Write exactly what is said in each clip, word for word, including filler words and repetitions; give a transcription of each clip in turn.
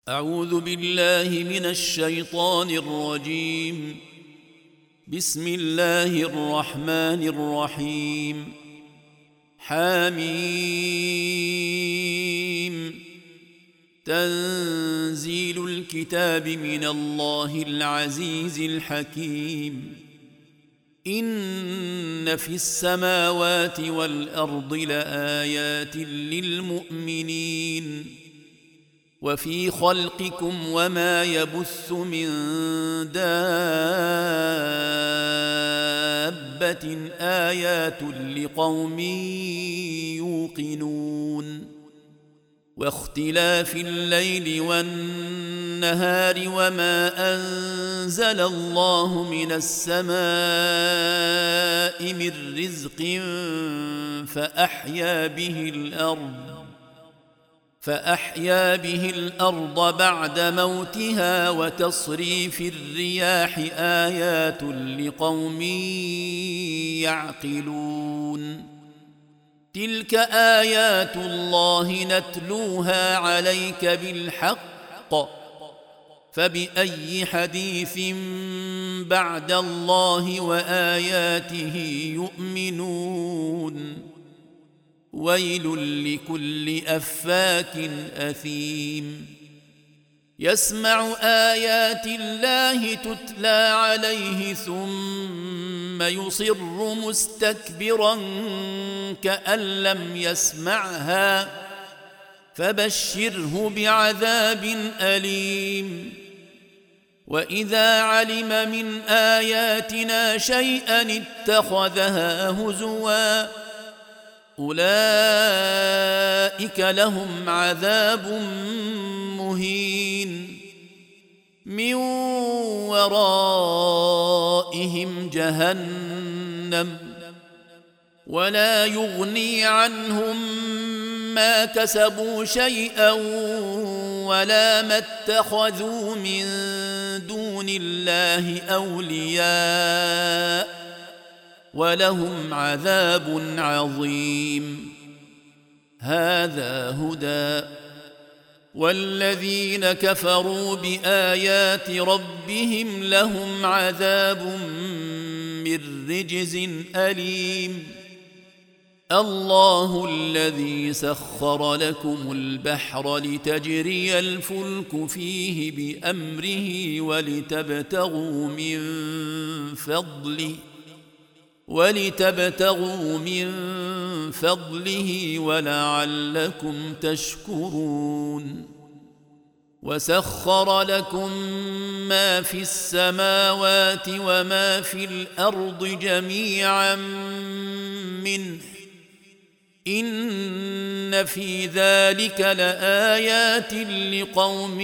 أعوذ بالله من الشيطان الرجيم. بسم الله الرحمن الرحيم. حميم. تنزيل الكتاب من الله العزيز الحكيم. إن في السماوات والأرض لآيات للمؤمنين وفي خلقكم وما يبث من دابة آيات لقوم يوقنون واختلاف الليل والنهار وما أنزل الله من السماء من رزق فأحيا به الأرض فأحيا به الأرض بعد موتها وتصريف الرياح آيات لقوم يعقلون. تلك آيات الله نتلوها عليك بالحق فبأي حديث بعد الله وآياته يؤمنون. ويل لكل أفاك أثيم يسمع آيات الله تتلى عليه ثم يصر مستكبرا كأن لم يسمعها فبشره بعذاب أليم. وإذا علم من آياتنا شيئا اتخذها هزوا أولئك لهم عذاب مهين من ورائهم جهنم ولا يغني عنهم ما كسبوا شيئا ولا ما اتخذوا من دون الله أولياء ولهم عذاب عظيم. هذا هدى والذين كفروا بآيات ربهم لهم عذاب من رجز أليم. الله الذي سخر لكم البحر لتجري الفلك فيه بأمره ولتبتغوا من فضله ولتبتغوا من فضله ولعلكم تشكرون. وسخر لكم ما في السماوات وما في الأرض جميعا منه إن في ذلك لآيات لقوم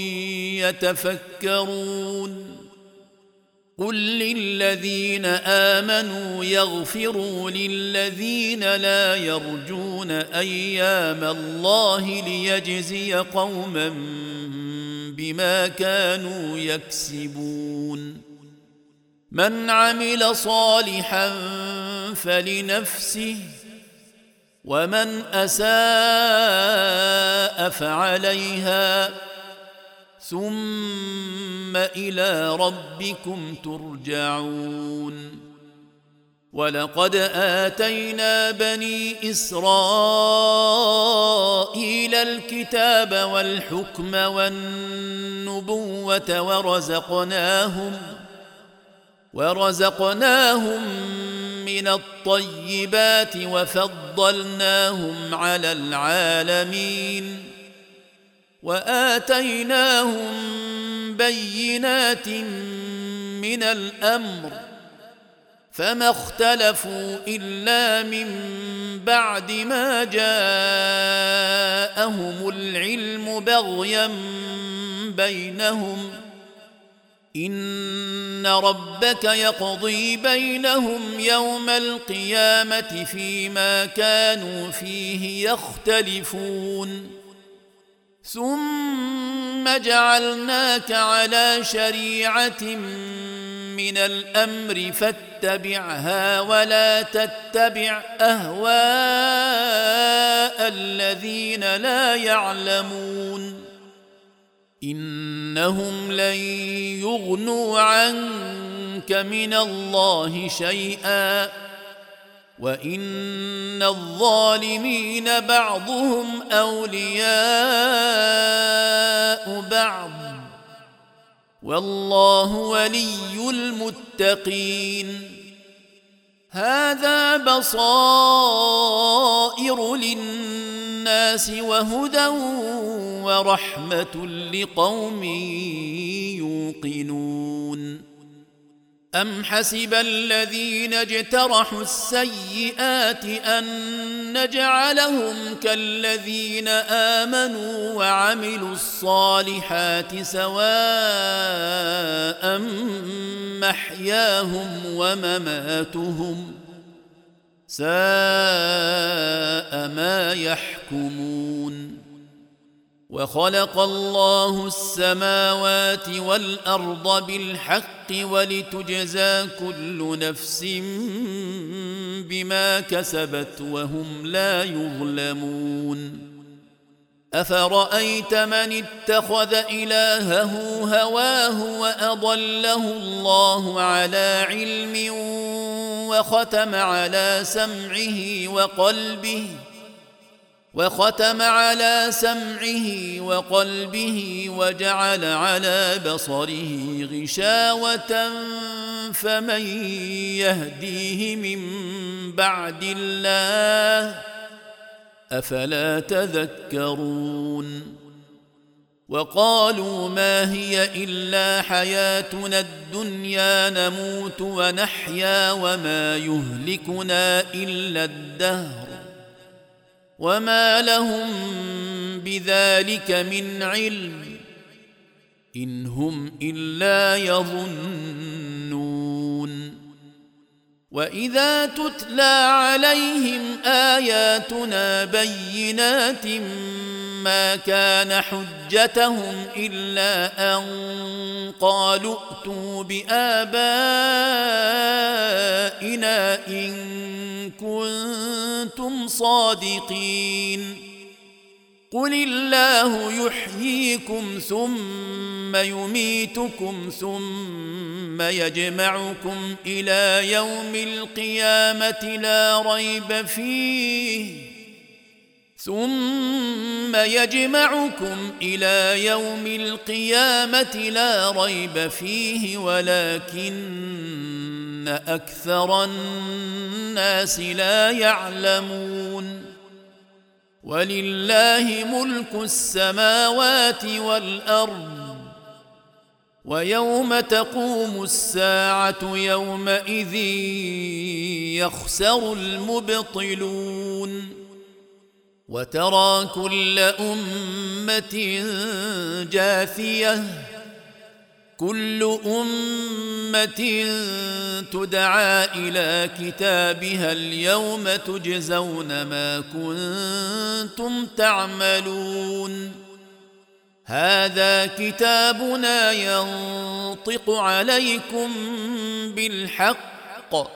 يتفكرون. قل للذين آمنوا يغفروا للذين لا يرجون أيام الله ليجزي قوما بما كانوا يكسبون. من عمل صالحا فلنفسه ومن أساء فعليها ثم إلى ربكم ترجعون. ولقد آتينا بني إسرائيل الكتاب والحكم والنبوة ورزقناهم ورزقناهم من الطيبات وفضلناهم على العالمين وآتيناهم بينات من الأمر فما اختلفوا إلا من بعد ما جاءهم العلم بغيا بينهم إن ربك يقضي بينهم يوم القيامة فيما كانوا فيه يختلفون. ثم جعلناك على شريعة من الأمر فاتبعها ولا تتبع أهواء الذين لا يعلمون إنهم لن يغنوا عنك من الله شيئا وإن الظالمين بعضهم أولياء بعض والله ولي المتقين. هذا بصائر للناس وهدى ورحمة لقوم يوقنون. أم حسب الذين اجترحوا السيئات أن نجعلهم كالذين آمنوا وعملوا الصالحات سواء محياهم ومماتهم ساء ما يحكمون. وخلق الله السماوات والأرض بالحق ولتجزى كل نفس بما كسبت وهم لا يظلمون. أفرأيت من اتخذ إلهه هواه وأضله الله على علم وختم على سمعه وقلبه وختم على سمعه وقلبه وجعل على بصره غشاوة فمن يهديه من بعد الله أفلا تذكرون. وقالوا ما هي إلا حياتنا الدنيا نموت ونحيا وما يهلكنا إلا الدهر وما لهم بذلك من علم إن هم إلا يظنون. وإذا تتلى عليهم آياتنا بينات ما كان حجتهم إلا أن قالوا ائتوا بآبائنا إن كنتم صادقين. قل الله يحييكم ثم يميتكم ثم يجمعكم إلى يوم القيامة لا ريب فيه ثم يجمعكم إلى يوم القيامة لا ريب فيه ولكن أكثر الناس لا يعلمون. ولله ملك السماوات والأرض ويوم تقوم الساعة يومئذ يخسر المبطلون. وترى كل أمة جاثية كل أمة تدعى إلى كتابها اليوم تجزون ما كنتم تعملون. هذا كتابنا ينطق عليكم بالحق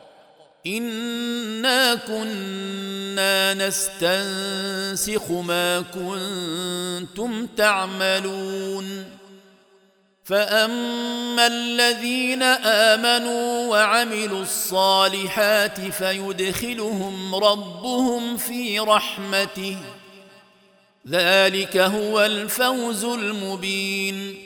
إنا كنا نستنسخ ما كنتم تعملون. فأما الذين آمنوا وعملوا الصالحات فيدخلهم ربهم في رحمته ذلك هو الفوز المبين.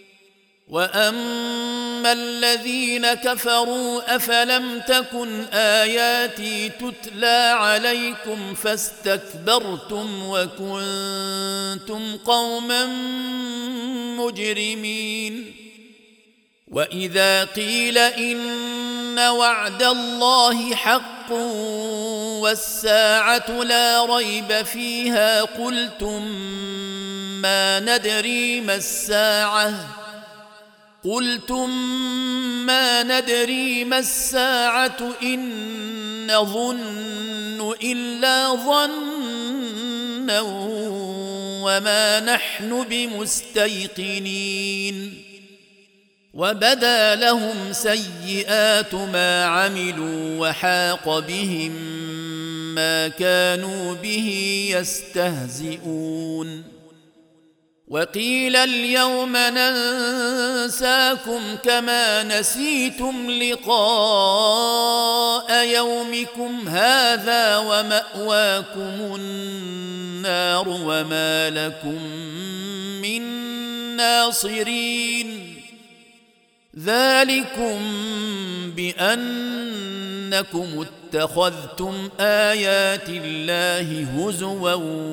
وأما الذين كفروا أفلم تكن آياتي تتلى عليكم فاستكبرتم وكنتم قوما مجرمين. وإذا قيل إن وعد الله حق والساعة لا ريب فيها قلتم ما ندري ما الساعة قلتم ما ندري ما الساعة إن نظن إلا ظنا وما نحن بمستيقنين. وبدا لهم سيئات ما عملوا وحاق بهم ما كانوا به يستهزئون. وقيل اليوم ننساكم كما نسيتم لقاء يومكم هذا ومأواكم النار وما لكم من ناصرين ذلكم بأنكم اتخذتم آيات الله هزوا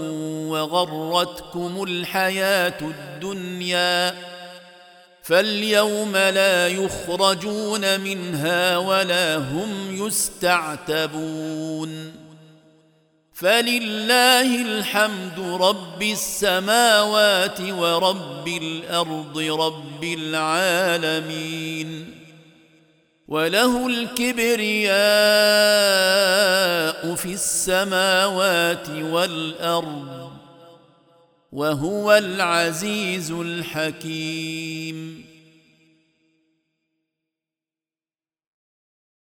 وغرتكم الحياة الدنيا فاليوم لا يخرجون منها ولا هم يستعتبون فلله الحمد رب السماوات ورب الأرض رب العالمين وله الكبرياء في السماوات والأرض وهو العزيز الحكيم.